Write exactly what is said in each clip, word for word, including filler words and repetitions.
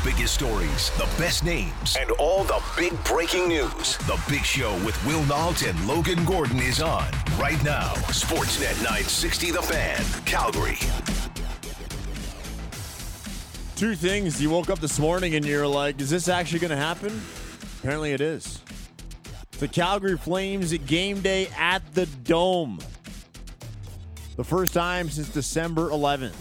biggest stories, the best names, and all the big breaking news. The Big Show with Will Nault and Logan Gordon is on right now. Sportsnet nine sixty The Fan, Calgary. Two things. You woke up this morning and you're like, is this actually going to happen? Apparently it is. The Calgary Flames game day at the Dome. The first time since December eleventh.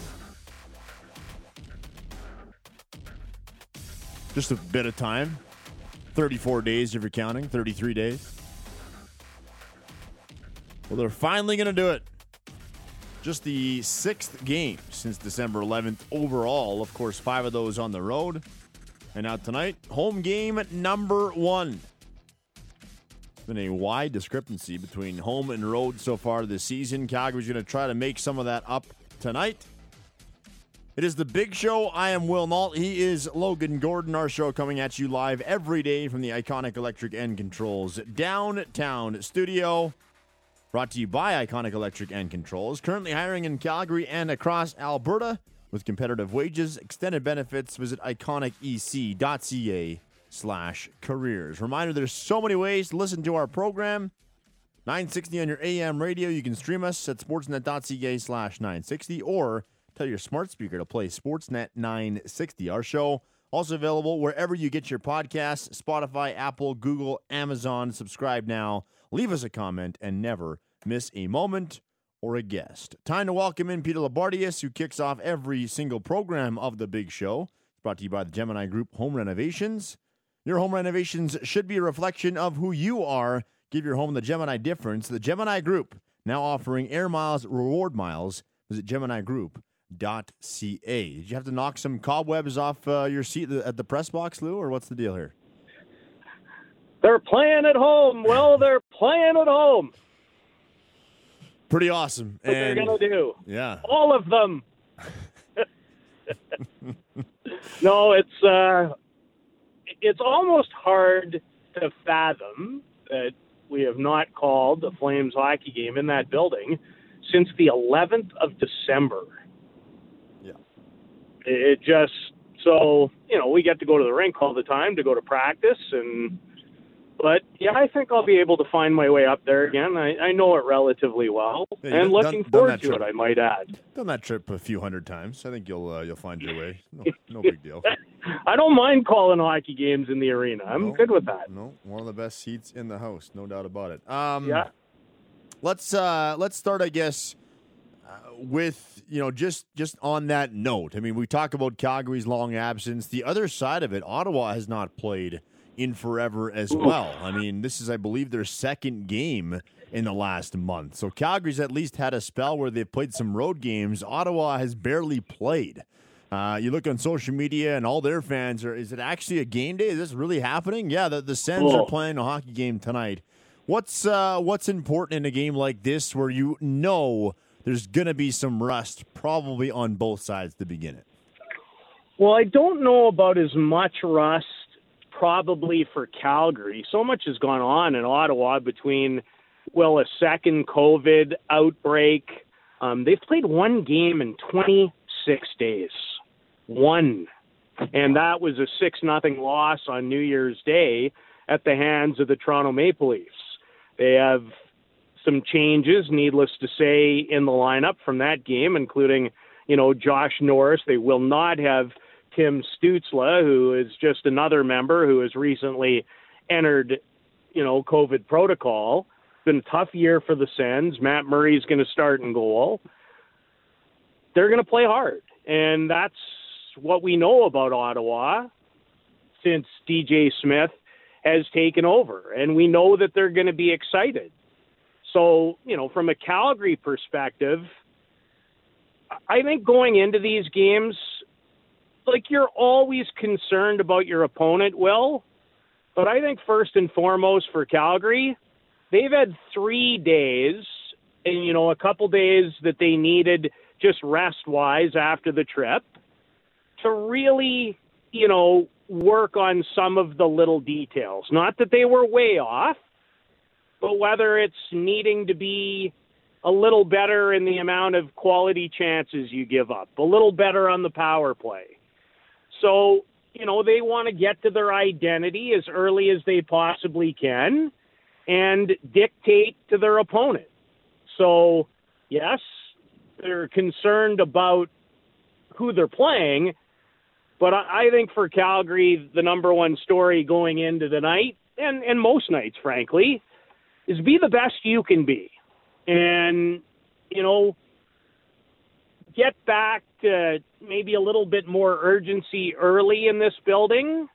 Just a bit of time. thirty-four days if you're counting. thirty-three days. Well, they're finally going to do it. Just the sixth game since December eleventh overall. Of course, five of those on the road. And now tonight, home game number one. Been a wide discrepancy between home and road so far this season. Calgary's going to try to make some of that up tonight. It is the Big Show. I am Will Nault. He is Logan Gordon. Our show coming at you live every day from the iconic Electric and Controls downtown studio. Brought to you by Iconic Electric and Controls. Currently hiring in Calgary and across Alberta with competitive wages, extended benefits. Visit iconicec.ca slash careers. Reminder, there's so many ways to listen to our program. nine sixty on your A M radio. You can stream us at sportsnet.ca slash 960 or tell your smart speaker to play Sportsnet nine sixty. Our show also available wherever you get your podcasts, Spotify, Apple, Google, Amazon. Subscribe now. Leave us a comment and never miss a moment or a guest. Time to welcome in Peter Labardius, who kicks off every single program of The Big Show. It's brought to you by the Gemini Group Home Renovations. Your home renovations should be a reflection of who you are. Give your home the Gemini difference. The Gemini Group, now offering Air Miles reward miles. Visit Gemini Group dot c a. Did you have to knock some cobwebs off uh, your seat at the press box, Lou, or what's the deal here? They're playing at home. Well, they're playing at home. Pretty awesome. What and they're going to do. Yeah. All of them. No, it's uh, it's almost hard to fathom that we have not called the Flames hockey game in that building since the eleventh of December. Yeah. It just, so, you know, we get to go to the rink all the time to go to practice and But, yeah, I think I'll be able to find my way up there again. I, I know it relatively well, yeah, and looking done, forward done to trip. it, I might add. Done that trip a few hundred times. I think you'll uh, you'll find your way. No, no big deal. I don't mind calling hockey games in the arena. I'm no, good with that. No, one of the best seats in the house, no doubt about it. Um, yeah. Let's uh, let's start, I guess, uh, with you know just just on that note. I mean, we talk about Calgary's long absence. The other side of it, Ottawa has not played in forever as well. I mean, this is, I believe, their second game in the last month. So Calgary's at least had a spell where they've played some road games. Ottawa has barely played. Uh, you look on social media and all their fans are, is it actually a game day? Is this really happening? Yeah, the, the Sens cool. are playing a hockey game tonight. What's uh, what's important in a game like this where you know there's going to be some rust probably on both sides to begin it? Well, I don't know about as much rust probably for Calgary. So much has gone on in Ottawa between, well, a second COVID outbreak. Um, they've played one game in twenty-six days. One. And that was a six nothing loss on New Year's Day at the hands of the Toronto Maple Leafs. They have some changes, needless to say, in the lineup from that game, including, you know, Josh Norris. They will not have Tim Stützle, who is just another member who has recently entered, you know, COVID protocol. It's been a tough year for the Sens. Matt Murray's going to start in goal. They're going to play hard, and that's what we know about Ottawa since D J Smith has taken over, and we know that they're going to be excited. So, you know, from a Calgary perspective, I think going into these games, like, you're always concerned about your opponent, Will, but I think first and foremost for Calgary, they've had three days, and, you know, a couple days that they needed just rest-wise after the trip to really, you know, work on some of the little details. Not that they were way off, but whether it's needing to be a little better in the amount of quality chances you give up, a little better on the power play. So you know, they want to get to their identity as early as they possibly can and dictate to their opponent. So, yes, they're concerned about who they're playing, but I, I think for Calgary, the number one story going into the night, and, and most nights, frankly, is be the best you can be. And, you know, get back to maybe a little bit more urgency early in this building.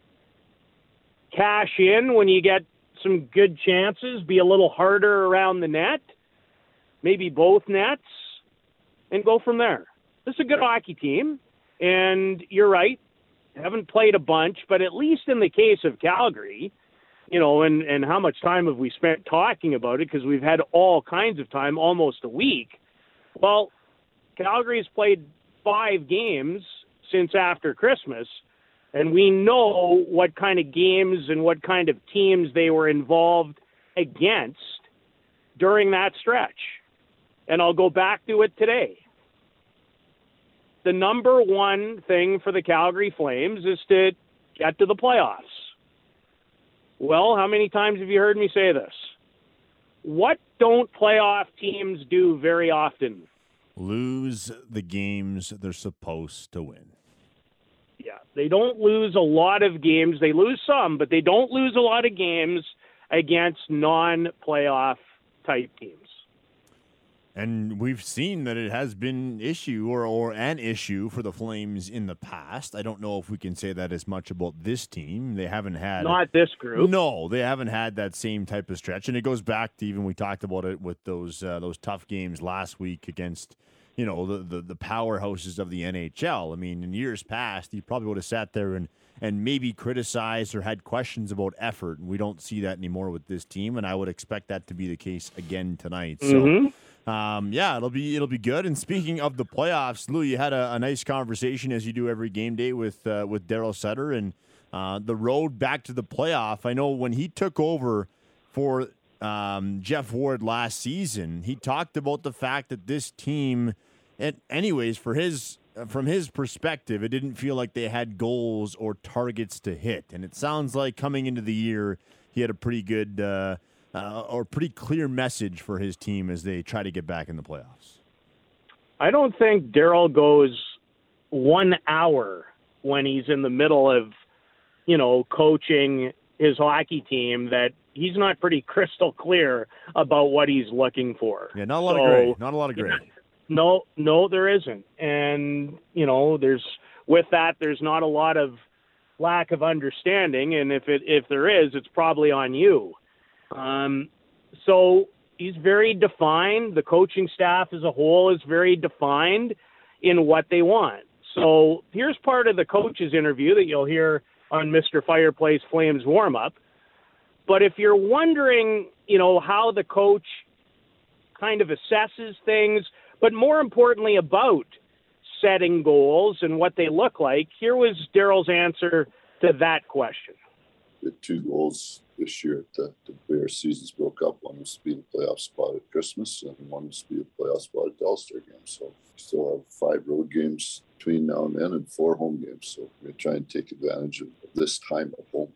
Cash in when you get some good chances. Be a little harder around the net. Maybe both nets. And go from there. This is a good hockey team. And you're right. Haven't played a bunch. But at least in the case of Calgary, you know, and, and how much time have we spent talking about it? Because we've had all kinds of time, almost a week. Well, Calgary's played five games since after Christmas, and we know what kind of games and what kind of teams they were involved against during that stretch. And I'll go back to it today. The number one thing for the Calgary Flames is to get to the playoffs. Well, how many times have you heard me say this? What don't playoff teams do very often? Lose the games they're supposed to win. Yeah, they don't lose a lot of games. They lose some, but they don't lose a lot of games against non-playoff type teams. And we've seen that it has been issue or, or an issue for the Flames in the past. I don't know if we can say that as much about this team. They haven't had... Not this group. No, they haven't had that same type of stretch. And it goes back to even we talked about it with those uh, those tough games last week against, you know, the, the, the powerhouses of the N H L. I mean, in years past, you probably would have sat there and, and maybe criticized or had questions about effort. And we don't see that anymore with this team. And I would expect that to be the case again tonight. So... Mm-hmm. Um, yeah, it'll be it'll be good. And speaking of the playoffs, Lou, you had a, a nice conversation as you do every game day with uh, with Daryl Sutter and uh, the road back to the playoff. I know when he took over for um, Jeff Ward last season, he talked about the fact that this team, and anyways, for his from his perspective, it didn't feel like they had goals or targets to hit. And it sounds like coming into the year, he had a pretty good. Uh, Uh, or pretty clear message for his team as they try to get back in the playoffs? I don't think Daryl goes one hour when he's in the middle of, you know, coaching his hockey team that he's not pretty crystal clear about what he's looking for. Yeah, not a lot so, of gray. Not a lot of gray. No, no, there isn't. And, you know, there's with that, there's not a lot of lack of understanding. And if it if there is, it's probably on you. Um, so he's very defined. The coaching staff as a whole is very defined in what they want. So here's part of the coach's interview that you'll hear on Mister Fireplace Flames warm-up. But if you're wondering, you know, how the coach kind of assesses things, but more importantly about setting goals and what they look like, here was Daryl's answer to that question. The two goals this year at the, the Bears seasons broke up. One was to be the playoff spot at Christmas, and one was to be the playoff spot at the All-Star game. So we still have five road games between now and then and four home games. So we're going to try and take advantage of this time at home.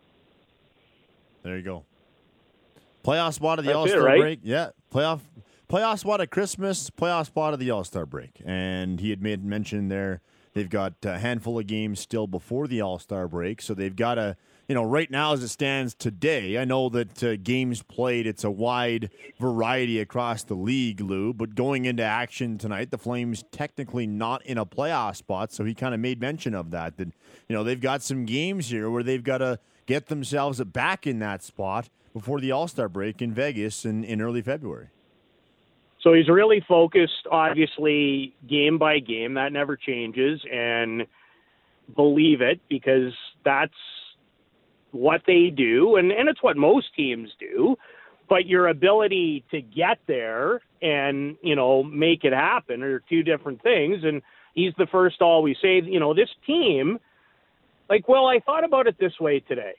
There you go. Playoff spot of the That's All-Star it, right? break. Yeah, playoff playoff spot at Christmas, playoff spot of the All-Star break. And he had made mention there they've got a handful of games still before the All-Star break, so they've got to, you know, right now as it stands today, I know that uh, games played, it's a wide variety across the league, Lou, but going into action tonight, the Flames technically not in a playoff spot, so he kind of made mention of that, that, you know, they've got some games here where they've got to get themselves back in that spot before the All-Star break in Vegas in, in early February. So he's really focused, obviously, game by game. That never changes, and believe it, because that's what they do, and, and it's what most teams do. But your ability to get there and, you know, make it happen are two different things. And he's the first to always say, you know, this team, like, well, I thought about it this way today.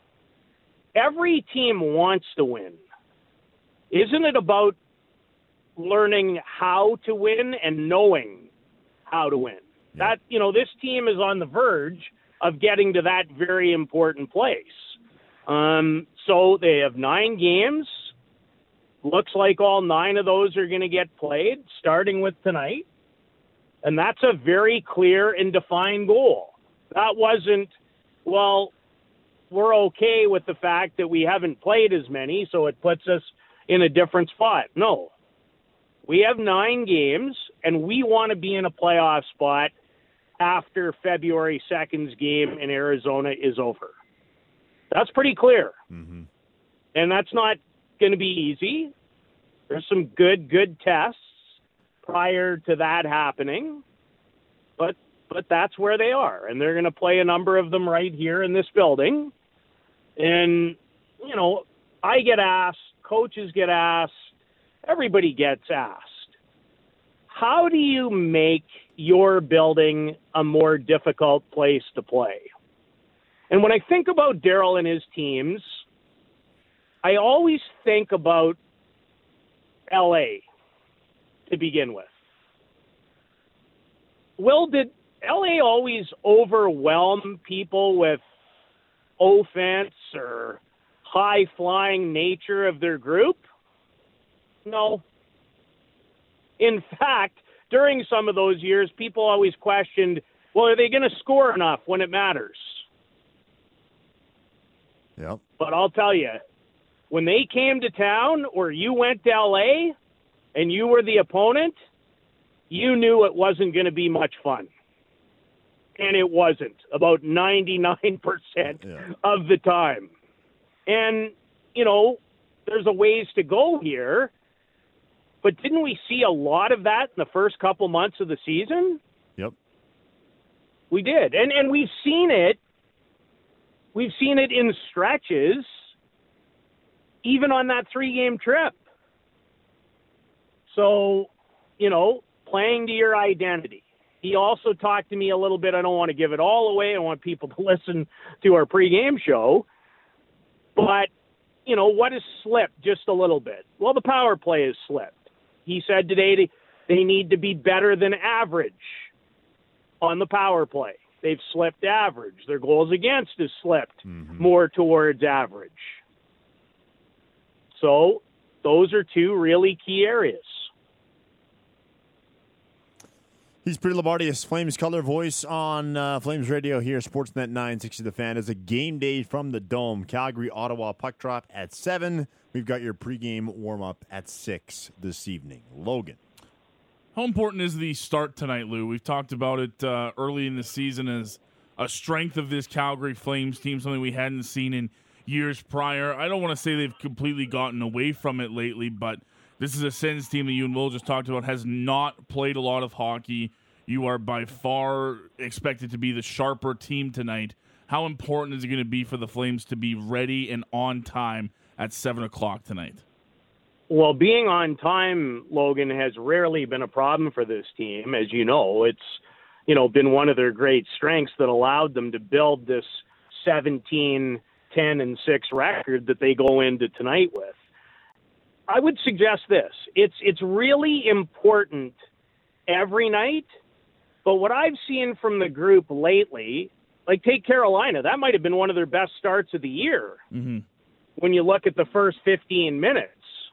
Every team wants to win. Isn't it about learning how to win and knowing how to win? Yeah. That, you know, this team is on the verge of getting to that very important place. Um, so they have nine games. Looks like all nine of those are going to get played, starting with tonight. And that's a very clear and defined goal. That wasn't, well, we're okay with the fact that we haven't played as many, so it puts us in a different spot. No. We have nine games, and we want to be in a playoff spot after February second's game in Arizona is over. That's pretty clear. Mm-hmm. And that's not going to be easy. There's some good, good tests prior to that happening. But but that's where they are. And they're going to play a number of them right here in this building. And, you know, I get asked, coaches get asked, everybody gets asked, how do you make your building a more difficult place to play? And when I think about Daryl and his teams, I always think about L A to begin with. Will, did L A always overwhelm people with offense or high-flying nature of their group? No. In fact, during some of those years, people always questioned, well, are they going to score enough when it matters? Yep. But I'll tell you, when they came to town or you went to L A and you were the opponent, you knew it wasn't going to be much fun. And it wasn't, about ninety-nine percent yeah. of the time. And, you know, there's a ways to go here. But didn't we see a lot of that in the first couple months of the season? Yep. We did. And and we've seen it. We've seen it in stretches, even on that three-game trip. So, you know, playing to your identity. He also talked to me a little bit. I don't want to give it all away. I want people to listen to our pregame show. But, you know, what has slipped just a little bit? Well, the power play has slipped. He said today they need to be better than average on the power play. They've slipped average. Their goals against has slipped mm-hmm. more towards average. So those are two really key areas. He's Peter Loubardias, Flames color voice on uh, Flames Radio here, Sportsnet nine sixty The Fan. It's a game day from the Dome. Calgary, Ottawa, puck drop at seven. We've got your pregame warm-up at six this evening. Logan. How important is the start tonight, Lou? We've talked about it uh, early in the season as a strength of this Calgary Flames team, something we hadn't seen in years prior. I don't want to say they've completely gotten away from it lately, but this is a Sens team that you and Will just talked about, has not played a lot of hockey. You are by far expected to be the sharper team tonight. How important is it going to be for the Flames to be ready and on time at seven o'clock tonight? Well, being on time, Logan, has rarely been a problem for this team. As you know, it's, you know, been one of their great strengths that allowed them to build this seventeen, ten, and six record that they go into tonight with. I would suggest this. It's it's really important every night, but what I've seen from the group lately, like take Carolina, that might have been one of their best starts of the year mm-hmm. when you look at the first fifteen minutes.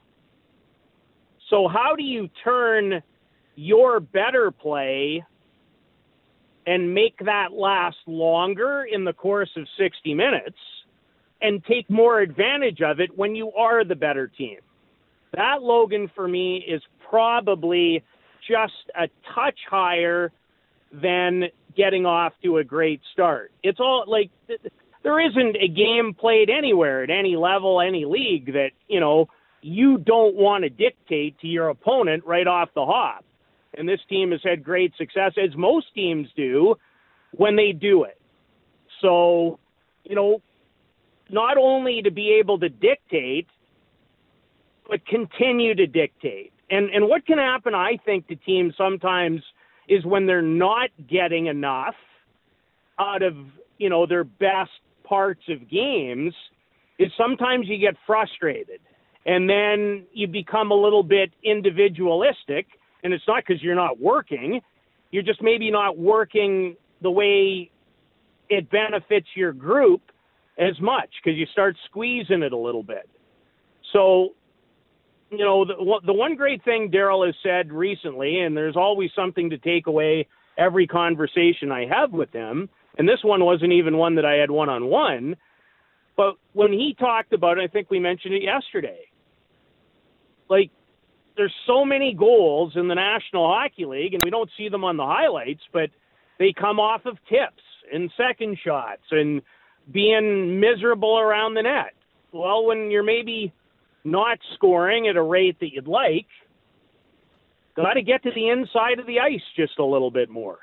So how do you turn your better play and make that last longer in the course of sixty minutes and take more advantage of it when you are the better team? That, Logan, for me, is probably just a touch higher than getting off to a great start. It's all like there isn't a game played anywhere at any level, any league that, you know, you don't want to dictate to your opponent right off the hop. And this team has had great success, as most teams do, when they do it. So, you know, not only to be able to dictate, but continue to dictate. And and what can happen, I think, to teams sometimes is when they're not getting enough out of, you know, their best parts of games, is sometimes you get frustrated. And then you become a little bit individualistic, and it's not because you're not working. You're just maybe not working the way it benefits your group as much because you start squeezing it a little bit. So, you know, the, the one great thing Daryl has said recently, and there's always something to take away every conversation I have with him, and this one wasn't even one that I had one-on-one, but when he talked about it, I think we mentioned it yesterday, like, there's so many goals in the National Hockey League, and we don't see them on the highlights, but they come off of tips and second shots and being miserable around the net. Well, when you're maybe not scoring at a rate that you'd like, got to get to the inside of the ice just a little bit more.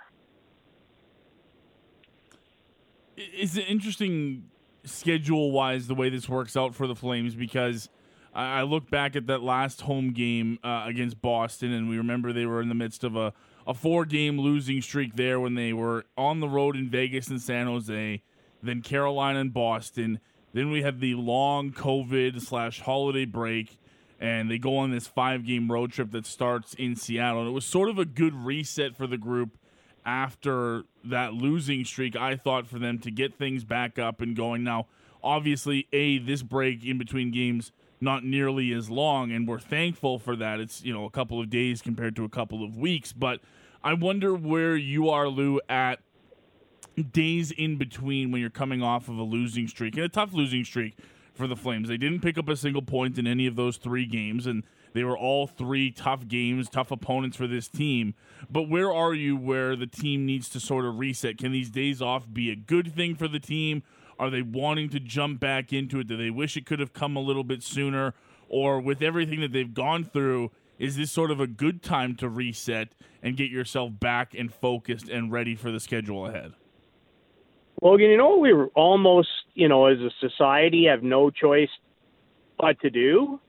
It's an interesting schedule-wise the way this works out for the Flames, because I look back at that last home game uh, against Boston, and we remember they were in the midst of a, a four-game losing streak there when they were on the road in Vegas and San Jose, then Carolina and Boston. Then we had the long COVID slash holiday break, and they go on this five-game road trip that starts in Seattle. And it was sort of a good reset for the group after that losing streak, I thought, for them to get things back up and going. Now, obviously, A, this break in between games not nearly as long, and we're thankful for that. It's, you know, a couple of days compared to a couple of weeks, but I wonder where you are, Lou, at days in between when you're coming off of a losing streak, and a tough losing streak for the Flames. They didn't pick up a single point in any of those three games, and they were all three tough games, tough opponents for this team. But where are you where the team needs to sort of reset? Can these days off be a good thing for the team? Are they wanting to jump back into it? Do they wish it could have come a little bit sooner? Or with everything that they've gone through, is this sort of a good time to reset and get yourself back and focused and ready for the schedule ahead? Logan, you know what we were almost, you know, as a society have no choice but to do?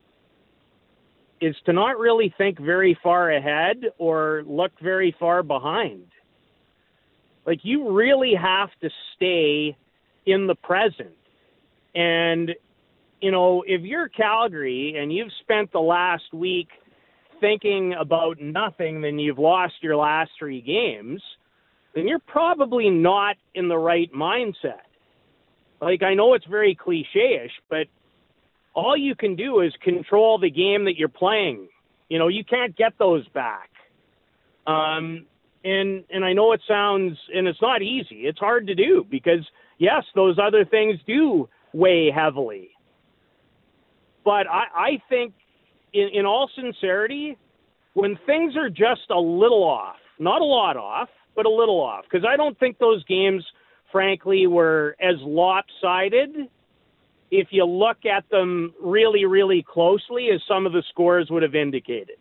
Is to not really think very far ahead or look very far behind. Like, you really have to stay in the present. And, you know, if you're Calgary and you've spent the last week thinking about nothing, then you've lost your last three games, then you're probably not in the right mindset. Like, I know it's very cliche-ish, but all you can do is control the game that you're playing. You know, you can't get those back. Um, and and I know it sounds, and it's not easy. It's hard to do because, yes, those other things do weigh heavily. But I, I think, in, in all sincerity, when things are just a little off, not a lot off, but a little off, because I don't think those games, frankly, were as lopsided if you look at them really, really closely as some of the scores would have indicated.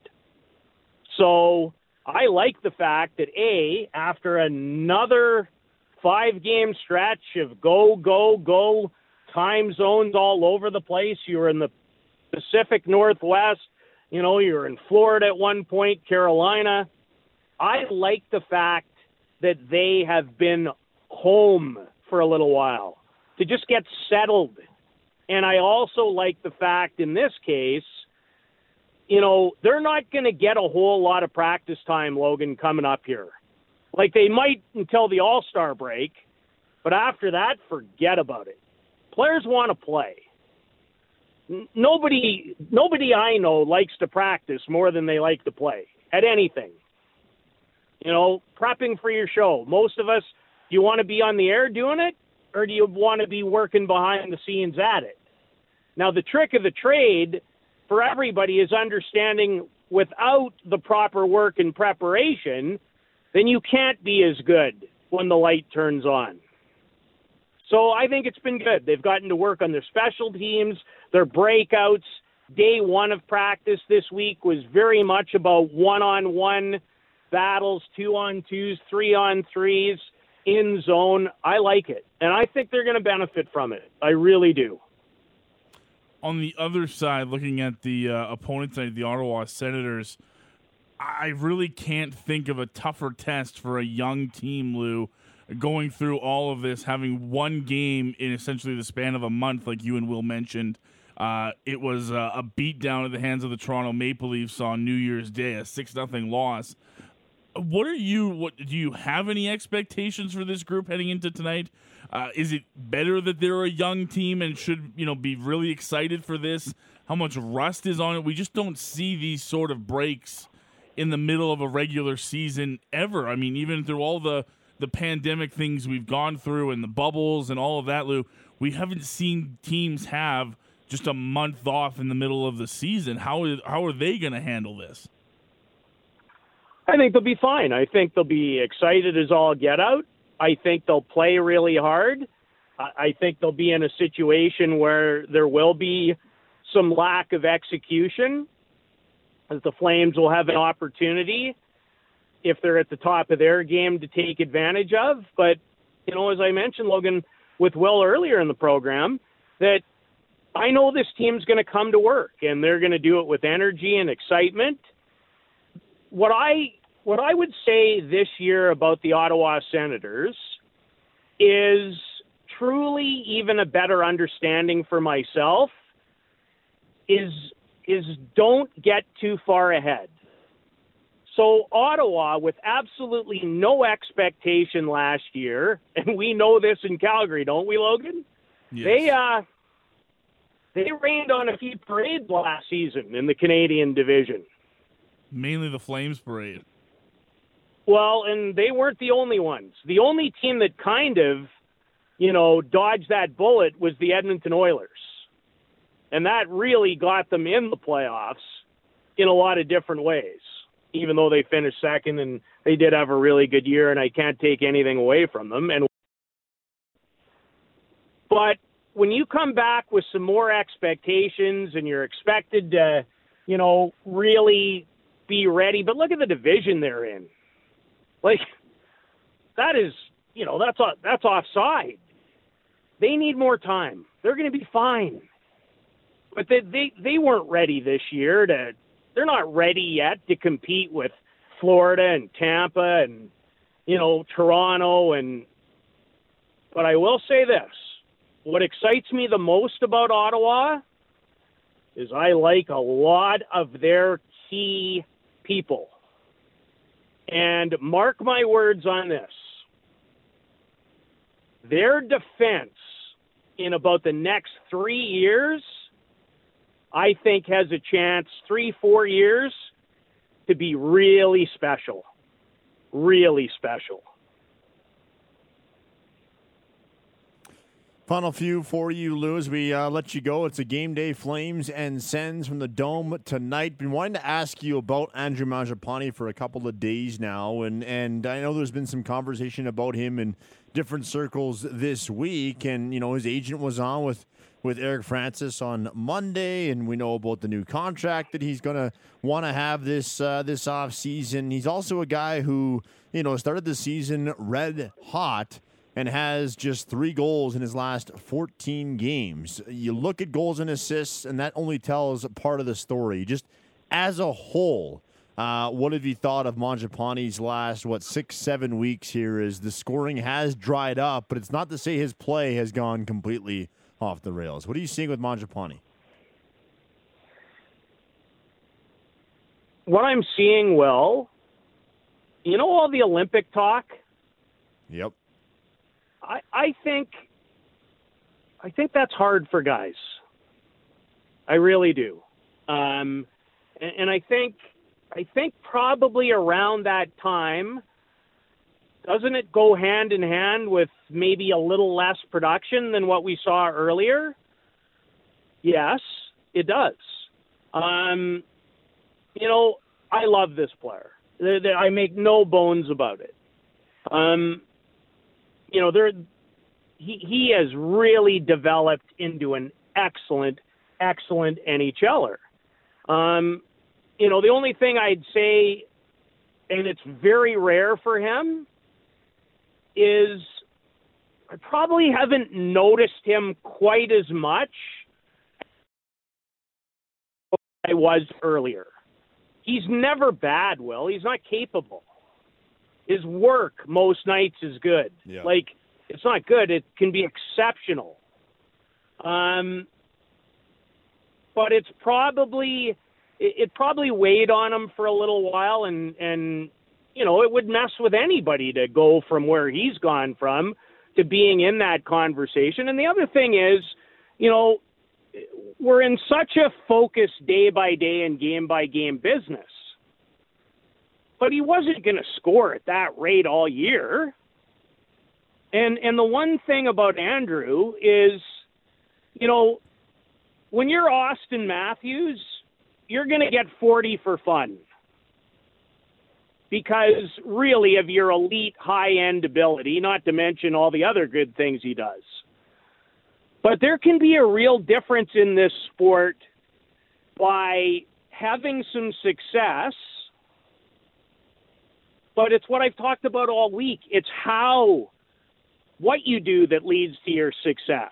So I like the fact that, A, after another five-game stretch of go, go, go, time zones all over the place, you were in the Pacific Northwest, you know, you were in Florida at one point, Carolina. I like the fact that they have been home for a little while to just get settled. And I also like the fact in this case, you know, they're not going to get a whole lot of practice time, Logan, coming up here. Like, they might until the All-Star break, but after that, forget about it. Players want to play. Nobody, nobody I know likes to practice more than they like to play at anything. You know, prepping for your show. Most of us, do you want to be on the air doing it, or do you want to be working behind the scenes at it? Now, the trick of the trade for everybody is understanding without the proper work and preparation, then you can't be as good when the light turns on. So I think it's been good. They've gotten to work on their special teams, their breakouts. Day one of practice this week was very much about one-on-one battles, two-on-twos, three-on-threes, in zone. I like it, and I think they're going to benefit from it. I really do. On the other side, looking at the uh, opponent tonight, the Ottawa Senators, I really can't think of a tougher test for a young team, Lou, going through all of this, having one game in essentially the span of a month, like you and Will mentioned. Uh, it was uh, a beatdown at the hands of the Toronto Maple Leafs on New Year's Day, a six nothing loss. what are you? What do you have any expectations for this group heading into tonight? Uh, is it better that they're a young team and should you know be really excited for this? How much rust is on it? We just don't see these sort of breaks in the middle of a regular season ever. I mean, even through all the the pandemic things we've gone through and the bubbles and all of that, Lou, we haven't seen teams have just a month off in the middle of the season. How is, how are they going to handle this? I think they'll be fine. I think they'll be excited as all get out. I think they'll play really hard. I think they'll be in a situation where there will be some lack of execution, as the Flames will have an opportunity if they're at the top of their game to take advantage of. But, you know, as I mentioned, Logan, with Will earlier in the program, that I know this team's going to come to work and they're going to do it with energy and excitement. What I what I would say this year about the Ottawa Senators is truly even a better understanding for myself is is don't get too far ahead. So Ottawa, with absolutely no expectation last year, and we know this in Calgary, don't we, Logan? Yes. They uh, they rained on a few parades last season in the Canadian division. Mainly the Flames parade. Well, and they weren't the only ones. The only team that kind of, you know, dodged that bullet was the Edmonton Oilers. And that really got them in the playoffs in a lot of different ways, even though they finished second and they did have a really good year, and I can't take anything away from them. And But when you come back with some more expectations and you're expected to, you know, really be ready, but look at the division they're in. Like, that is, you know, that's that's offside. They need more time. They're going to be fine. But they, they they weren't ready this year to they're not ready yet to compete with Florida and Tampa and, you know, Toronto. And but I will say this. What excites me the most about Ottawa is I like a lot of their key people. And mark my words on this. Their defense in about the next three years, I think has a chance, three, four years, to be really special. Really special. Final few for you, Lou, as we uh, let you go. It's a game day, Flames and Sens from the Dome tonight. Been wanting to ask you about Andrew Mangiapane for a couple of days now, and, and I know there's been some conversation about him in different circles this week, and, you know, his agent was on with, with Eric Francis on Monday, and we know about the new contract that he's going to want to have this, uh, this offseason. He's also a guy who, you know, started the season red hot, and has just three goals in his last fourteen games. You look at goals and assists, and that only tells part of the story. Just as a whole, uh, what have you thought of Mangiapane's last, what, six, seven weeks here? Is the scoring has dried up, but it's not to say his play has gone completely off the rails. What are you seeing with Mangiapane? What I'm seeing, well, you know all the Olympic talk? Yep. I, I think I think that's hard for guys. I really do. Um, and, and I think I think probably around that time, doesn't it go hand in hand with maybe a little less production than what we saw earlier? Yes, it does. Um, you know, I love this player. I make no bones about it. Um, You know, there, he he has really developed into an excellent, excellent NHLer. Um, you know, the only thing I'd say, and it's very rare for him, is I probably haven't noticed him quite as much as I was earlier. He's never bad, Will. He's not capable. His work most nights is good. Yeah. Like, it's not good. It can be exceptional. Um, but it's probably, it, it probably weighed on him for a little while. And, and, you know, it would mess with anybody to go from where he's gone from to being in that conversation. And the other thing is, you know, we're in such a focused day by day and game by game business. But he wasn't going to score at that rate all year. And and the one thing about Andrew is, you know, when you're Austin Matthews, you're going to get forty for fun. Because really of your elite high-end ability, not to mention all the other good things he does. But there can be a real difference in this sport by having some success. But it's what I've talked about all week. It's how, what you do that leads to your success.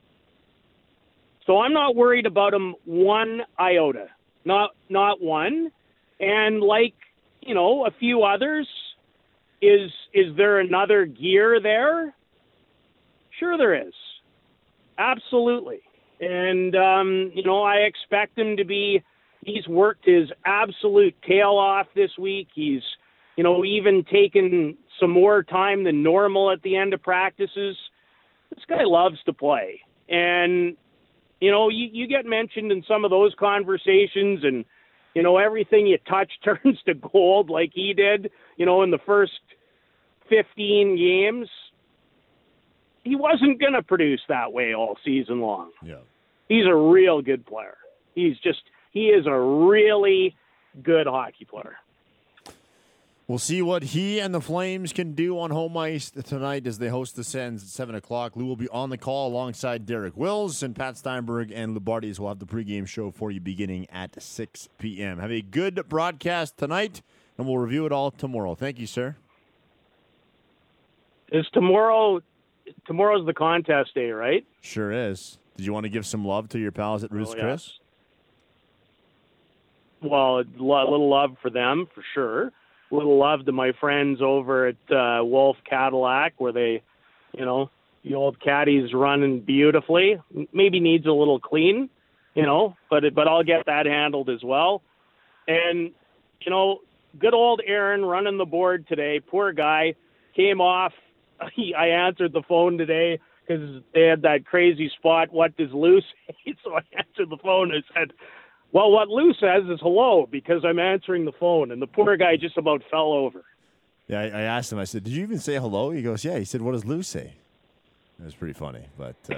So I'm not worried about him one iota. Not, not one. And like, you know, a few others, is is there another gear there? Sure there is. Absolutely. And, um, you know, I expect him to be, he's worked his absolute tail off this week. He's, you know, even taken some more time than normal at the end of practices. This guy loves to play. And, you know, you, you get mentioned in some of those conversations, and, you know, everything you touch turns to gold like he did, you know, in the first fifteen games. He wasn't going to produce that way all season long. Yeah. He's a real good player. He's just, he is a really good hockey player. We'll see what he and the Flames can do on home ice tonight as they host the Sens at seven o'clock. Lou will be on the call alongside Derek Wills, and Pat Steinberg and Lubardies will have the pregame show for you beginning at six p.m. Have a good broadcast tonight, and we'll review it all tomorrow. Thank you, sir. Is tomorrow, tomorrow's the contest day, right? Sure is. Did you want to give some love to your pals at Ruth's Oh, yeah. Chris? Well, a little love for them, for sure. A little love to my friends over at uh, Wolf Cadillac, where they, you know, the old caddy's running beautifully. Maybe needs a little clean, you know, but but I'll get that handled as well. And, you know, good old Aaron running the board today. Poor guy came off. He, I answered the phone today because they had that crazy spot. What does Lou say? So I answered the phone and said, well, what Lou says is hello, because I'm answering the phone. And the poor guy just about fell over. Yeah, I, I asked him, I said, did you even say hello? He goes, yeah. He said, what does Lou say? It was pretty funny, but... Uh...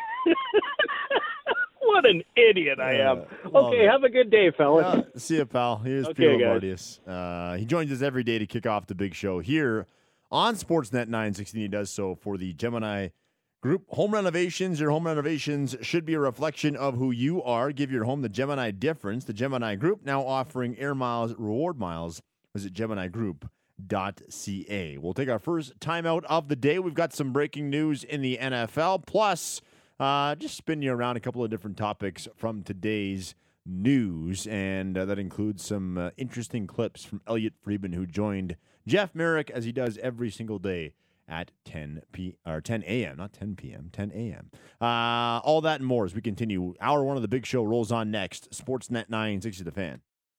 What an idiot I am. Uh, okay, have a good day, fellas. Yeah, see you, pal. Here's Okay, Peter guys. Lubardies. Uh, he joins us every day to kick off the big show here on Sportsnet nine sixty. He does so for the Gemini Group. Home renovations. Your home renovations should be a reflection of who you are. Give your home the Gemini difference. The Gemini Group now offering Air Miles reward miles. Visit Gemini Group dot c a. We'll take our first timeout of the day. We've got some breaking news in the N F L. Plus, uh, just spin you around a couple of different topics from today's news. And uh, that includes some uh, interesting clips from Elliot Friedman, who joined Jeff Merrick as he does every single day at ten p or ten a.m. Not ten p.m., ten a.m. Uh, all that and more as we continue. Hour one of the big show rolls on next. Sportsnet nine sixty The Fan.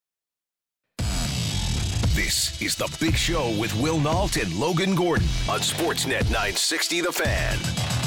This is the Big Show with Will Nault and Logan Gordon on Sportsnet nine sixty The Fan.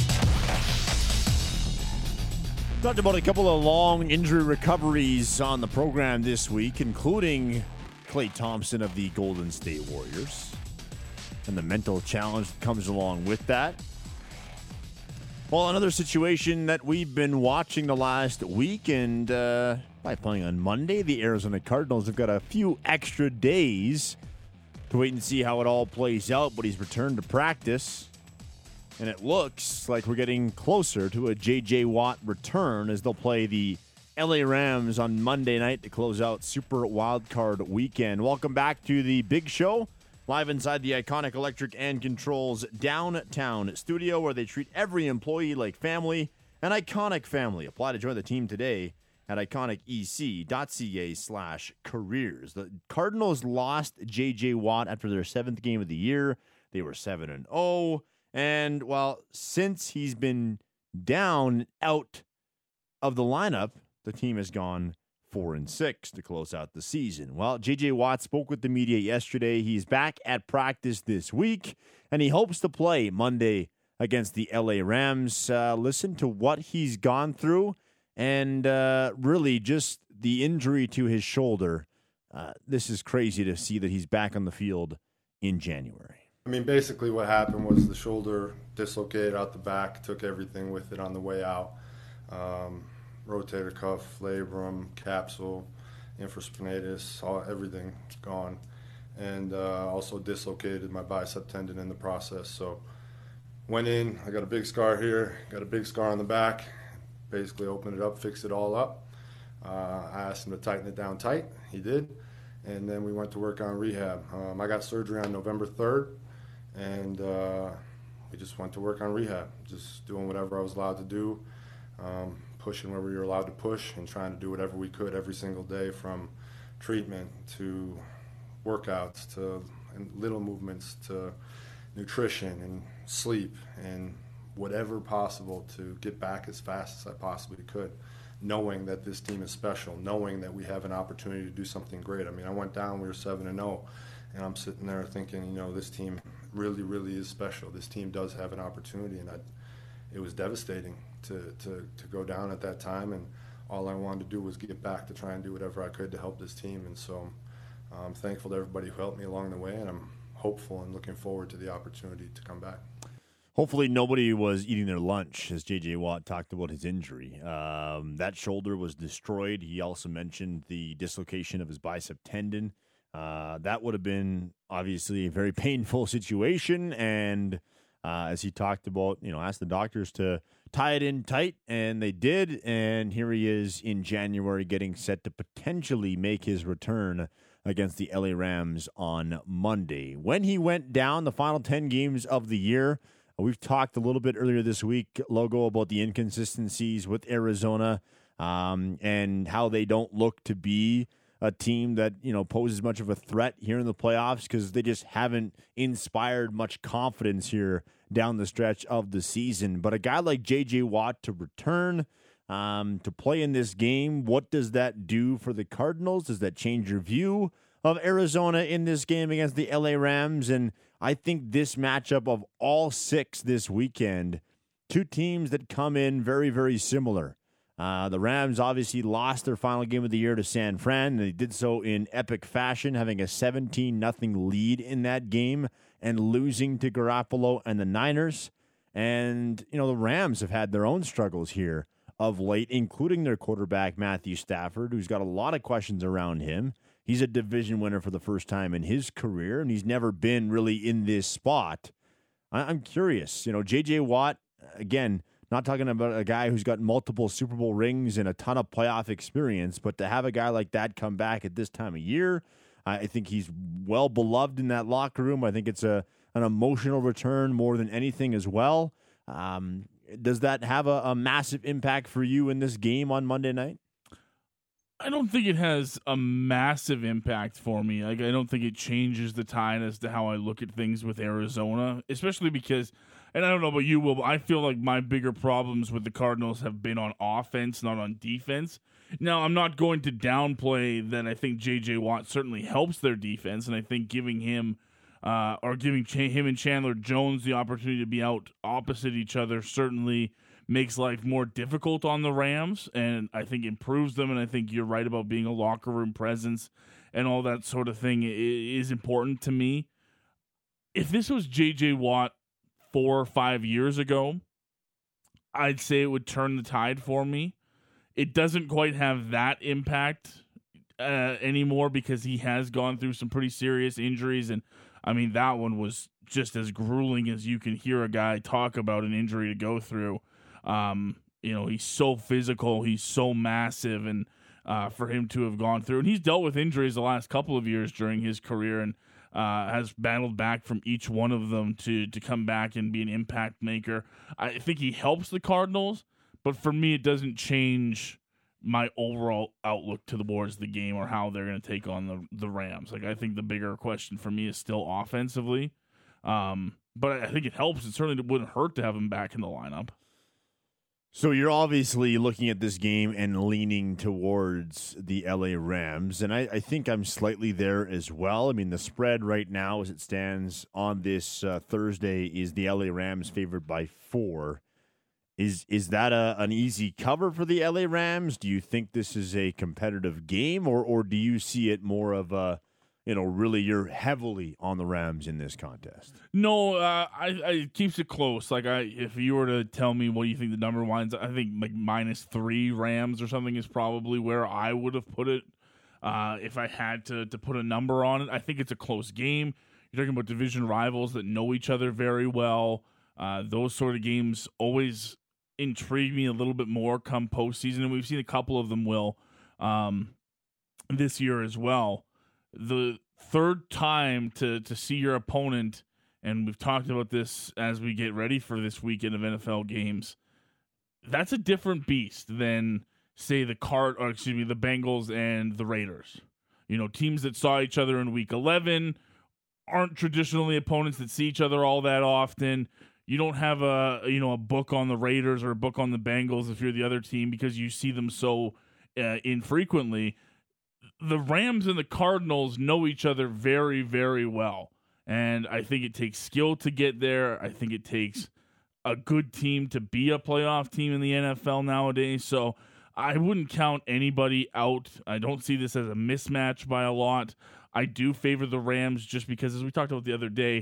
Talked about a couple of long injury recoveries on the program this week, including Klay Thompson of the Golden State Warriors and the mental challenge that comes along with that. Well, another situation that we've been watching the last week, and uh, by playing on Monday, the Arizona Cardinals have got a few extra days to wait and see how it all plays out, but he's returned to practice, and it looks like we're getting closer to a J J. Watt return as they'll play the L A Rams on Monday night to close out Super Wildcard Weekend. Welcome back to the Big Show. Live inside the iconic Electric and Controls downtown studio, where they treat every employee like family. An iconic family. Apply to join the team today at iconic e c dot c a slash careers. The Cardinals lost J J. Watt after their seventh game of the year. They were seven and oh. And, well, since he's been down out of the lineup, the team has gone four and six to close out the season. Well, J J. Watt spoke with the media yesterday. He's back at practice this week, and he hopes to play Monday against the L A Rams. Uh, listen to what he's gone through, and uh, really just the injury to his shoulder. Uh, this is crazy to see that he's back on the field in January. I mean, basically what happened was the shoulder dislocated out the back, took everything with it on the way out. Um, rotator cuff, labrum, capsule, infraspinatus, all, everything gone. And uh, also dislocated my bicep tendon in the process. So went in, I got a big scar here, got a big scar on the back, basically opened it up, fixed it all up. Uh, I asked him to tighten it down tight, he did. And then we went to work on rehab. Um, I got surgery on November third. And uh, we just went to work on rehab, just doing whatever I was allowed to do, um, pushing where we were allowed to push, and trying to do whatever we could every single day, from treatment to workouts to and little movements to nutrition and sleep and whatever possible to get back as fast as I possibly could, knowing that this team is special, knowing that we have an opportunity to do something great. I mean, I went down, we were seven and oh, and I'm sitting there thinking, you know, this team really, really is special. This team does have an opportunity, and I, it was devastating to, to, to go down at that time, and all I wanted to do was get back to try and do whatever I could to help this team. And so I'm thankful to everybody who helped me along the way, and I'm hopeful and looking forward to the opportunity to come back. Hopefully nobody was eating their lunch as J J. Watt talked about his injury. Um, that shoulder was destroyed. He also mentioned the dislocation of his bicep tendon. Uh, that would have been obviously a very painful situation. And uh, as he talked about, you know, asked the doctors to tie it in tight, and they did. And here he is in January getting set to potentially make his return against the L A Rams on Monday. When he went down the final ten games of the year, we've talked a little bit earlier this week, Logo, about the inconsistencies with Arizona um, and how they don't look to be a team that, you know, poses much of a threat here in the playoffs because they just haven't inspired much confidence here down the stretch of the season. But a guy like J J. Watt to return, um, to play in this game, what does that do for the Cardinals? Does that change your view of Arizona in this game against the L A Rams? And I think this matchup of all six this weekend, two teams that come in very, very similar. Uh, the Rams obviously lost their final game of the year to San Fran, and they did so in epic fashion, having a seventeen nothing lead in that game and losing to Garoppolo and the Niners. And, you know, the Rams have had their own struggles here of late, including their quarterback, Matthew Stafford, who's got a lot of questions around him. He's a division winner for the first time in his career, and he's never been really in this spot. I- I'm curious. You know, J J. Watt, again, not talking about a guy who's got multiple Super Bowl rings and a ton of playoff experience, but to have a guy like that come back at this time of year, I think he's well beloved in that locker room. I think it's a an emotional return more than anything as well. Um, does that have a, a massive impact for you in this game on Monday night? I don't think it has a massive impact for me. Like, I don't think it changes the tide as to how I look at things with Arizona, especially because, and I don't know about you, Will, but I feel like my bigger problems with the Cardinals have been on offense, not on defense. Now, I'm not going to downplay that I think J J. Watt certainly helps their defense, and I think giving him uh, or giving Ch- him and Chandler Jones the opportunity to be out opposite each other certainly makes life more difficult on the Rams, and I think improves them, and I think you're right about being a locker room presence and all that sort of thing is important to me. If this was J J. Watt four or five years ago, I'd say it would turn the tide for me. It doesn't quite have that impact uh, anymore because he has gone through some pretty serious injuries, and I mean, that one was just as grueling as you can hear a guy talk about an injury to go through. Um, you know, he's so physical, he's so massive, and uh, for him to have gone through, and he's dealt with injuries the last couple of years during his career, and uh, has battled back from each one of them to to come back and be an impact maker. I think he helps the Cardinals, but for me, it doesn't change my overall outlook to the towards the game or how they're going to take on the the Rams. Like, I think the bigger question for me is still offensively, um, but I think it helps. It certainly wouldn't hurt to have him back in the lineup. So you're obviously looking at this game and leaning towards the L A Rams, and I, I think I'm slightly there as well. I mean, the spread right now as it stands on this uh, Thursday is the L A Rams favored by four. Is is that a, an easy cover for the L A Rams? Do you think this is a competitive game, or or do you see it more of a, you know, really you're heavily on the Rams in this contest? No, uh, I, I it keeps it close. Like I, if you were to tell me what you think the number winds, I think like minus three Rams or something is probably where I would have put it. Uh, if I had to to put a number on it, I think it's a close game. You're talking about division rivals that know each other very well. Uh, those sort of games always intrigue me a little bit more come postseason, and we've seen a couple of them, Will, um, this year as well. The third time to to see your opponent, and we've talked about this as we get ready for this weekend of N F L games, that's a different beast than, say, the Card, or excuse me, the Bengals and the Raiders. You know, teams that saw each other in week eleven aren't traditionally opponents that see each other all that often. You don't have a you know a book on the Raiders or a book on the Bengals if you're the other team because you see them so uh, infrequently. The Rams and the Cardinals know each other very, very well, and I think it takes skill to get there. I think it takes a good team to be a playoff team in the N F L nowadays, so I wouldn't count anybody out. I don't see this as a mismatch by a lot. I do favor the Rams just because, as we talked about the other day,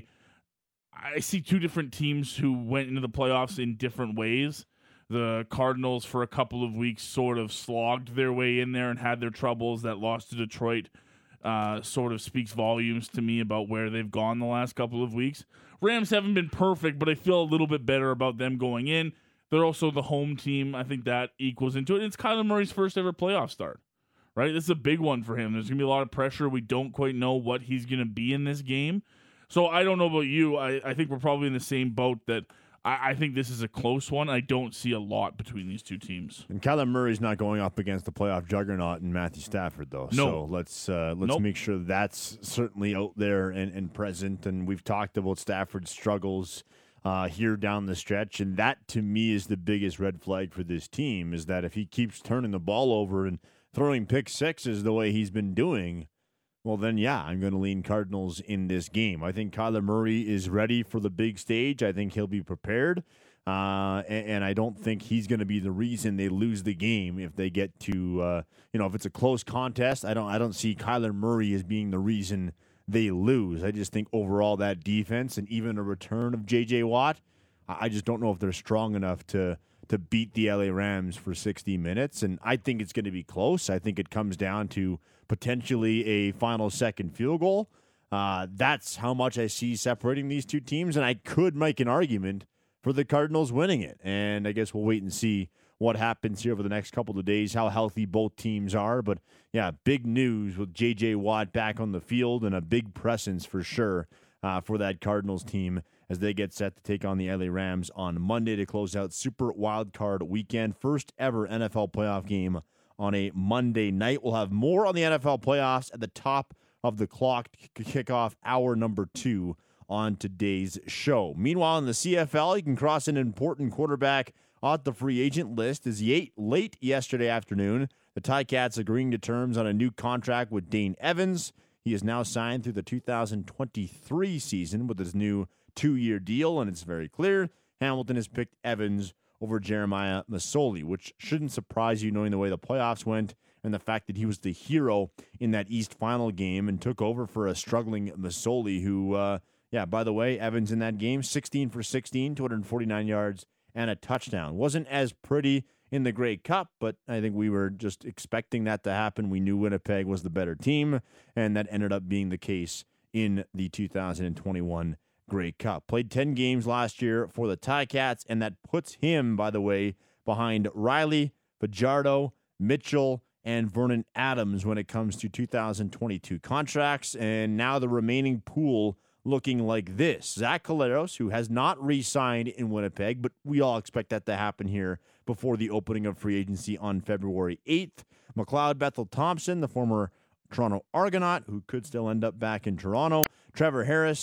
I see two different teams who went into the playoffs in different ways. The Cardinals, for a couple of weeks, sort of slogged their way in there and had their troubles. That loss to Detroit uh, sort of speaks volumes to me about where they've gone the last couple of weeks. Rams haven't been perfect, but I feel a little bit better about them going in. They're also the home team. I think that equals into it. It's Kyler Murray's first ever playoff start, right? This is a big one for him. There's going to be a lot of pressure. We don't quite know what he's going to be in this game. So I don't know about you. I, I think we're probably in the same boat that I, I think this is a close one. I don't see a lot between these two teams. And Kyler Murray's not going up against the playoff juggernaut in Matthew Stafford, though. No. So let's uh, let's Nope. make sure that's certainly out there and, and present. And we've talked about Stafford's struggles uh, here down the stretch, and that to me is the biggest red flag for this team. Is that if he keeps turning the ball over and throwing pick sixes the way he's been doing, well, then, yeah, I'm going to lean Cardinals in this game. I think Kyler Murray is ready for the big stage. I think he'll be prepared. Uh, and, and I don't think he's going to be the reason they lose the game if they get to, uh, you know, if it's a close contest. I don't I don't see Kyler Murray as being the reason they lose. I just think overall that defense and even a return of J J Watt, I just don't know if they're strong enough to to beat the L A Rams for sixty minutes. And I think it's going to be close. I think it comes down to potentially a final second field goal. Uh, that's how much I see separating these two teams. And I could make an argument for the Cardinals winning it. And I guess we'll wait and see what happens here over the next couple of days, how healthy both teams are. But, yeah, big news with J J Watt back on the field and a big presence for sure uh, for that Cardinals team as they get set to take on the L A Rams on Monday to close out Super Wildcard Weekend. First ever N F L playoff game on a Monday night. We'll have more on the N F L playoffs at the top of the clock to kick off hour number two on today's show. Meanwhile, in the C F L, you can cross an important quarterback off the free agent list as late, late yesterday afternoon, the Ticats agreeing to terms on a new contract with Dane Evans. He is now signed through the two thousand twenty-three season with his new two-year deal, and it's very clear Hamilton has picked Evans over Jeremiah Masoli, which shouldn't surprise you knowing the way the playoffs went and the fact that he was the hero in that East final game and took over for a struggling Masoli who, uh, yeah, by the way, Evans in that game, sixteen for sixteen, two hundred forty-nine yards and a touchdown. Wasn't as pretty in the Grey Cup, but I think we were just expecting that to happen. We knew Winnipeg was the better team, and that ended up being the case in the two thousand twenty-one Grey Cup. Played ten games last year for the Ticats, and that puts him, by the way, behind Riley, Fajardo, Mitchell, and Vernon Adams when it comes to two thousand twenty-two contracts. And now the remaining pool looking like this. Zach Collaros, who has not re-signed in Winnipeg, but we all expect that to happen here before the opening of free agency on February eighth. McLeod Bethel Thompson, the former Toronto Argonaut, who could still end up back in Toronto. Trevor Harris,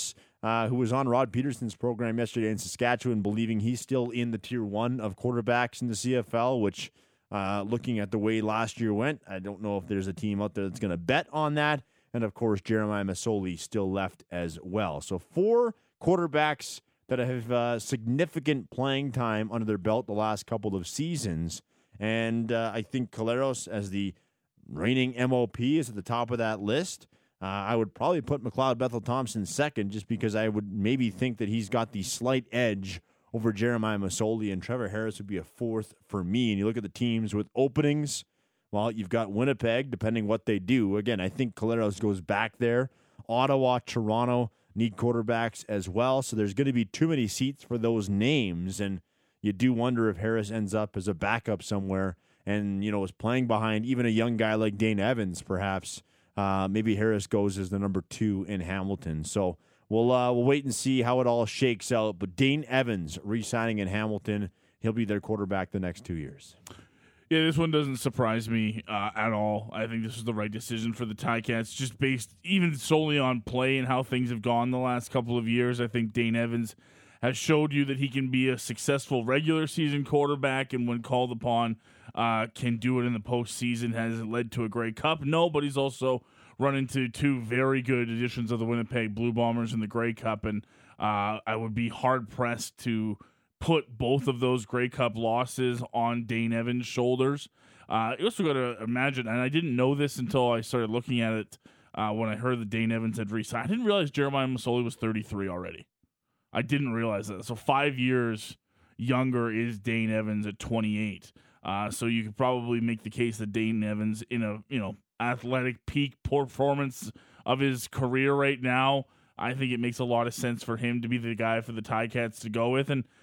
uh, who was on Rod Peterson's program yesterday in Saskatchewan, believing he's still in the tier one of quarterbacks in the C F L, which, uh, looking at the way last year went, I don't know if there's a team out there that's going to bet on that. And, of course, Jeremiah Masoli still left as well. So four quarterbacks that have uh, significant playing time under their belt the last couple of seasons. And uh, I think Collaros, as the reigning M O P, is at the top of that list. Uh, I would probably put McLeod Bethel Thompson second, just because I would maybe think that he's got the slight edge over Jeremiah Masoli, and Trevor Harris would be a fourth for me. And you look at the teams with openings, well, you've got Winnipeg, depending what they do. Again, I think Collaros goes back there. Ottawa, Toronto need quarterbacks as well, so there's going to be too many seats for those names, and you do wonder if Harris ends up as a backup somewhere and, you know, is playing behind even a young guy like Dane Evans, perhaps. Uh, maybe Harris goes as the number two in Hamilton. So we'll uh, we'll wait and see how it all shakes out. But Dane Evans re-signing in Hamilton, he'll be their quarterback the next two years. Yeah, this one doesn't surprise me uh, at all. I think this is the right decision for the Ticats, just based even solely on play and how things have gone the last couple of years. I think Dane Evans has showed you that he can be a successful regular season quarterback, and when called upon, uh, can do it in the postseason. Has it led to a Grey Cup? No, but he's also run into two very good editions of the Winnipeg Blue Bombers in the Grey Cup, and uh, I would be hard-pressed to put both of those Grey Cup losses on Dane Evans' shoulders. Uh, you also got to imagine, and I didn't know this until I started looking at it uh, when I heard that Dane Evans had re-signed. I didn't realize Jeremiah Masoli was thirty-three already. I didn't realize that. So five years younger is Dane Evans at twenty-eight. Uh, so you could probably make the case that Dane Evans, in a you know athletic peak performance of his career right now, I think it makes a lot of sense for him to be the guy for the Ticats to go with. And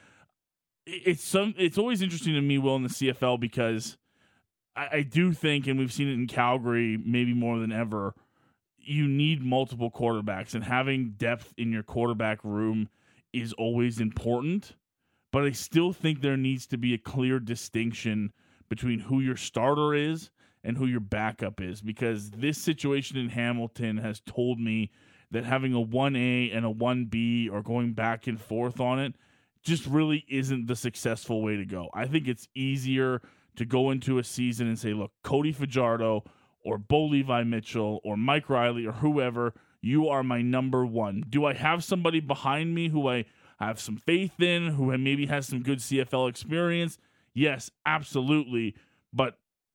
it's some. It's always interesting to me, Will, in the C F L, because I, I do think, and we've seen it in Calgary maybe more than ever, you need multiple quarterbacks, and having depth in your quarterback room is always important. But I still think there needs to be a clear distinction between who your starter is and who your backup is, because this situation in Hamilton has told me that having a one A and a one B or going back and forth on it just really isn't the successful way to go. I think it's easier to go into a season and say, look, Cody Fajardo or Bo Levi Mitchell or Mike Riley or whoever, you are my number one. Do I have somebody behind me who I have some faith in, who maybe has some good C F L experience? Yes, absolutely. But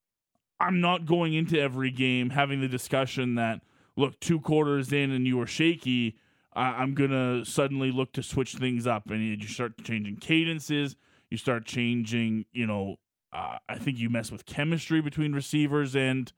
I'm not going into every game having the discussion that, look, two quarters in and you were shaky, I'm going to suddenly look to switch things up. And you start changing cadences. You start changing, you know, uh, I think you mess with chemistry between receivers and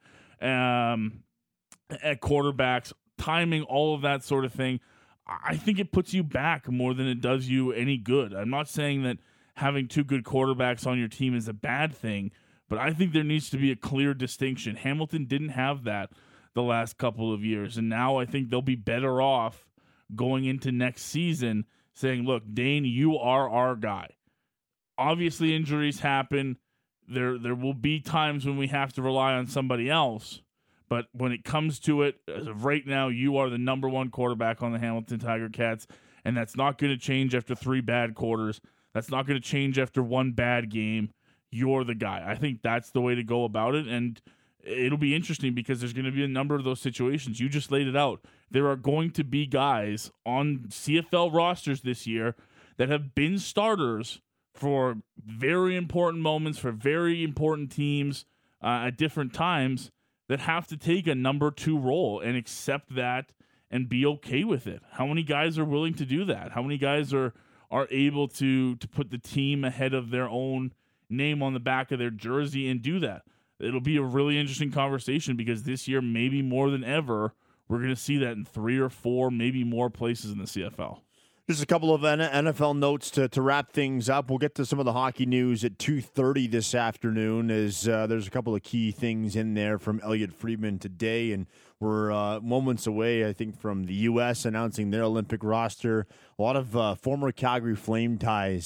um, at quarterbacks, timing, all of that sort of thing. I think it puts you back more than it does you any good. I'm not saying that having two good quarterbacks on your team is a bad thing, but I think there needs to be a clear distinction. Hamilton didn't have that the last couple of years, and now I think they'll be better off going into next season saying, look, Dane, you are our guy. Obviously, injuries happen. There, there will be times when we have to rely on somebody else. But when it comes to it, as of right now, you are the number one quarterback on the Hamilton Tiger Cats, and that's not going to change after three bad quarters. That's not going to change after one bad game. You're the guy. I think that's the way to go about it, and it'll be interesting because there's going to be a number of those situations. You just laid it out. There are going to be guys on C F L rosters this year that have been starters for very important moments, for very important teams uh, at different times, that have to take a number two role and accept that and be okay with it. How many guys are willing to do that? How many guys are are able to to put the team ahead of their own name on the back of their jersey and do that? It'll be a really interesting conversation because this year, maybe more than ever, we're going to see that in three or four, maybe more places in the C F L. Just a couple of N F L notes to, to wrap things up. We'll get to some of the hockey news at two thirty this afternoon, as uh, there's a couple of key things in there from Elliot Friedman today, and we're uh, moments away, I think, from the U S announcing their Olympic roster. A lot of uh, former Calgary Flame ties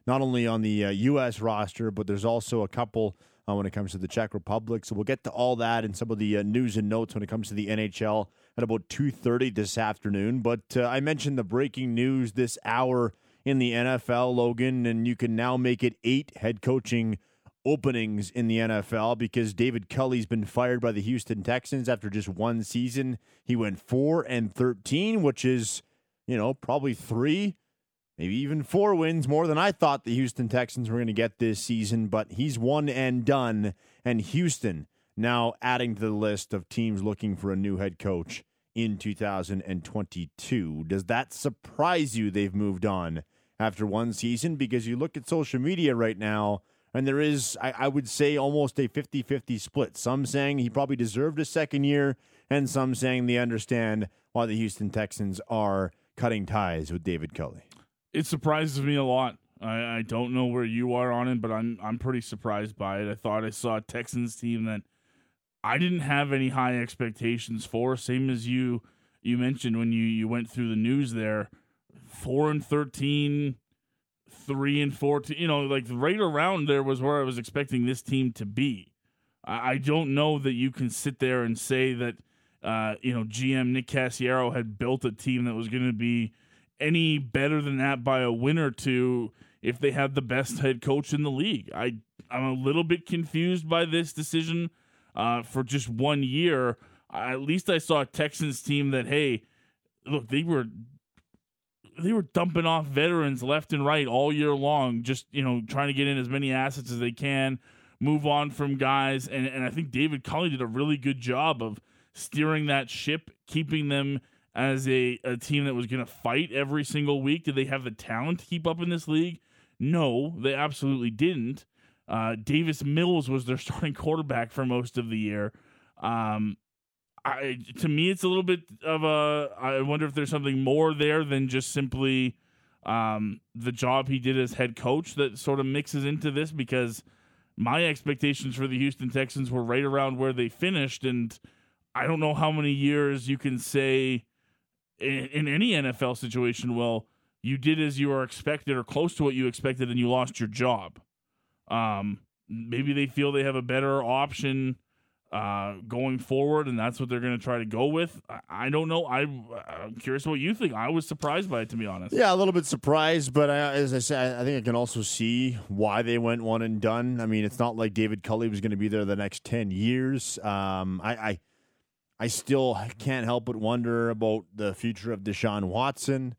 not only on the uh, U S roster, but there's also a couple uh, when it comes to the Czech Republic. So we'll get to all that and some of the uh, news and notes when it comes to the N H L at about two thirty this afternoon. But uh, I mentioned the breaking news this hour in the N F L, Logan, and you can now make it eight head coaching openings in the N F L because David Culley's been fired by the Houston Texans after just one season. He went four and thirteen, which is, you know, probably three, maybe even four wins more than I thought the Houston Texans were going to get this season, but he's one and done, and Houston now adding to the list of teams looking for a new head coach in two thousand twenty-two. Does that surprise you they've moved on after one season? Because you look at social media right now, and there is, I, I would say, almost a fifty-fifty split. Some saying he probably deserved a second year, and some saying they understand why the Houston Texans are cutting ties with David Culley. It surprises me a lot. I, I don't know where you are on it, but I'm I'm pretty surprised by it. I thought I saw a Texans team that I didn't have any high expectations for. Same as you you mentioned when you, you went through the news there. Four and thirteen. Three and fourteen, you know, like right around there was where I was expecting this team to be. I, I don't know that you can sit there and say that, uh, you know, G M Nick Cassiero had built a team that was going to be any better than that by a win or two if they had the best head coach in the league. I, I'm a little bit confused by this decision uh, for just one year. At least I saw a Texans team that, hey, look, they were they were dumping off veterans left and right all year long, just, you know, trying to get in as many assets as they can, move on from guys. And, and I think David Culley did a really good job of steering that ship, keeping them as a, a team that was going to fight every single week. Did they have the talent to keep up in this league? No, they absolutely didn't. Uh, Davis Mills was their starting quarterback for most of the year. Um, I, to me, it's a little bit of a, I wonder if there's something more there than just simply um, the job he did as head coach that sort of mixes into this, because my expectations for the Houston Texans were right around where they finished. And I don't know how many years you can say in, in any N F L situation, well, you did as you were expected or close to what you expected and you lost your job. Um, maybe they feel they have a better option uh, going forward, and that's what they're going to try to go with. I, I don't know. I, I'm curious what you think. I was surprised by it, to be honest. Yeah, a little bit surprised, but I, as I said, I think I can also see why they went one and done. I mean, it's not like David Culley was going to be there the next ten years. Um, I, I, I still can't help but wonder about the future of Deshaun Watson.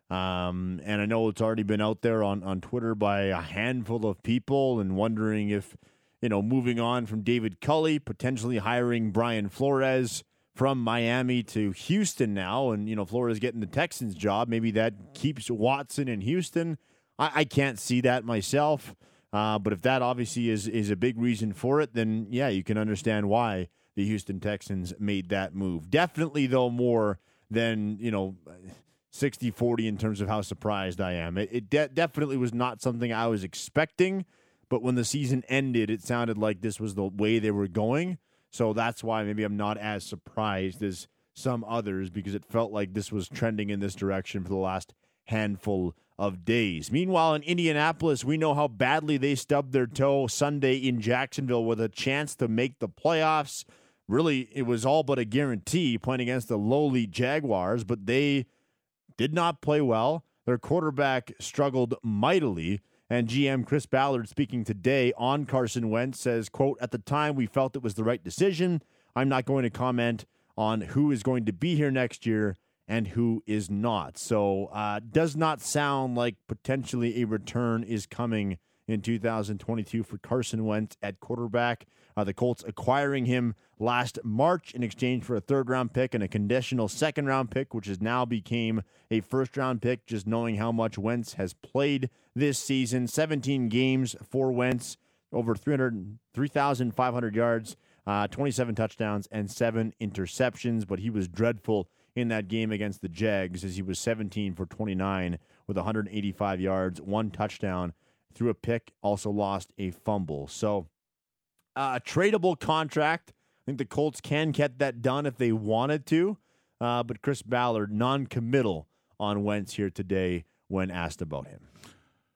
Um, and I know it's already been out there on, on Twitter by a handful of people and wondering if, you know, moving on from David Culley, potentially hiring Brian Flores from Miami to Houston now, and, you know, Flores getting the Texans job, maybe that keeps Watson in Houston. I, I can't see that myself. Uh, but if that obviously is, is a big reason for it, then, yeah, you can understand why the Houston Texans made that move. Definitely, though, more than, you know, sixty forty in terms of how surprised I am. It, it de- definitely was not something I was expecting, but when the season ended, it sounded like this was the way they were going. So that's why maybe I'm not as surprised as some others, because it felt like this was trending in this direction for the last handful of days. Meanwhile, in Indianapolis, we know how badly they stubbed their toe Sunday in Jacksonville with a chance to make the playoffs. Really, it was all but a guarantee playing against the lowly Jaguars, but they did not play well. Their quarterback struggled mightily, and G M Chris Ballard, speaking today on Carson Wentz, says, quote, "At the time, we felt it was the right decision. I'm not going to comment on who is going to be here next year and who is not." So uh, does not sound like potentially a return is coming in two thousand twenty-two for Carson Wentz at quarterback. Uh, the Colts acquiring him last March in exchange for a third-round pick and a conditional second-round pick, which has now became a first-round pick, just knowing how much Wentz has played this season. seventeen games for Wentz, over three thousand five hundred yards, uh, twenty-seven touchdowns, and seven interceptions. But he was dreadful in that game against the Jags, as he was seventeen for twenty-nine with one hundred eighty-five yards, one touchdown, threw a pick, also lost a fumble. So uh, a tradable contract. I think the Colts can get that done if they wanted to. Uh, but Chris Ballard, non-committal on Wentz here today when asked about him.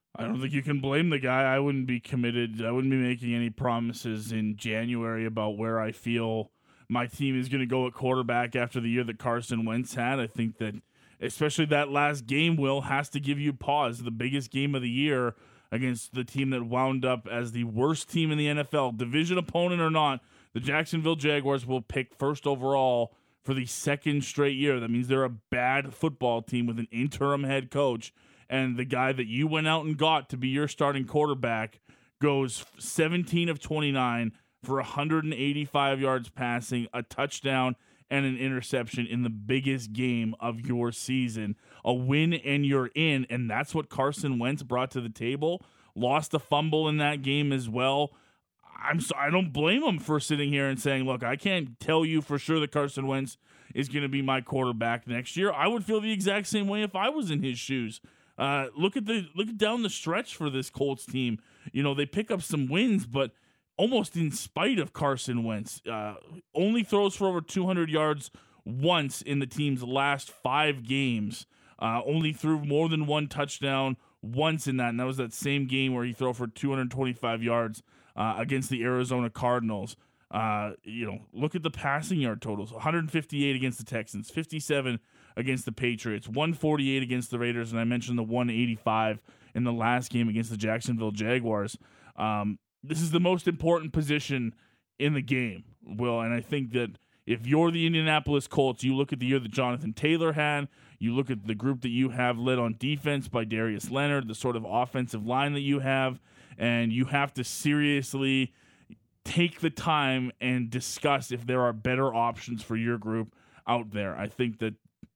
I don't think you can blame the guy. I wouldn't be committed. I wouldn't be making any promises in January about where I feel my team is going to go at quarterback after the year that Carson Wentz had. I think that especially that last game, Will, has to give you pause. The biggest game of the year against the team that wound up as the worst team in the N F L, division opponent or not, the Jacksonville Jaguars will pick first overall for the second straight year. That means they're a bad football team with an interim head coach, and the guy that you went out and got to be your starting quarterback goes seventeen of twenty-nine for one hundred eighty-five yards passing, a touchdown, and an interception in the biggest game of your season. A win and you're in, and that's what Carson Wentz brought to the table. Lost a fumble in that game as well. I'm so, I don't blame him for sitting here and saying, look, I can't tell you for sure that Carson Wentz is going to be my quarterback next year. I would feel the exact same way if I was in his shoes. Uh, look at the look at down the stretch for this Colts team. You know, they pick up some wins, but almost in spite of Carson Wentz. Uh, only throws for over two hundred yards once in the team's last five games. Uh, only threw more than one touchdown once in that, and that was that same game where he threw for two hundred twenty-five yards uh, against the Arizona Cardinals. Uh, you know, look at the passing yard totals. one hundred fifty-eight against the Texans, fifty-seven against the Patriots, one forty-eight against the Raiders, and I mentioned the one eighty-five in the last game against the Jacksonville Jaguars. Um, This is the most important position in the game, Will, and I think that if you're the Indianapolis Colts, you look at the year that Jonathan Taylor had, you look at the group that you have led on defense by Darius Leonard, the sort of offensive line that you have, and you have to seriously take the time and discuss if there are better options for your group out there. I think that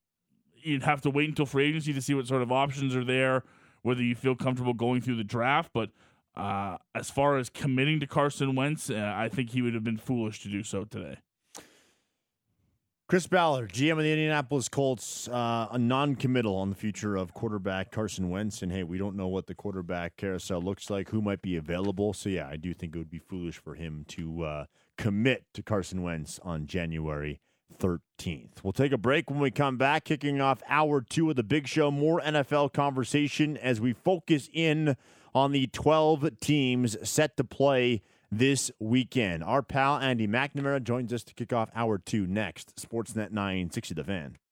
you'd have to wait until free agency to see what sort of options are there, whether you feel comfortable going through the draft, but Uh, as far as committing to Carson Wentz, uh, I think he would have been foolish to do so today. Chris Ballard, G M of the Indianapolis Colts, uh, a non-committal on the future of quarterback Carson Wentz. And, hey, we don't know what the quarterback carousel looks like, who might be available. So, yeah, I do think it would be foolish for him to uh, commit to Carson Wentz on January thirteenth. We'll take a break when we come back, kicking off hour two of the Big Show. More N F L conversation as we focus in on the twelve teams set to play this weekend. Our pal Andy McNamara joins us to kick off hour two next. Sportsnet nine sixty The Fan.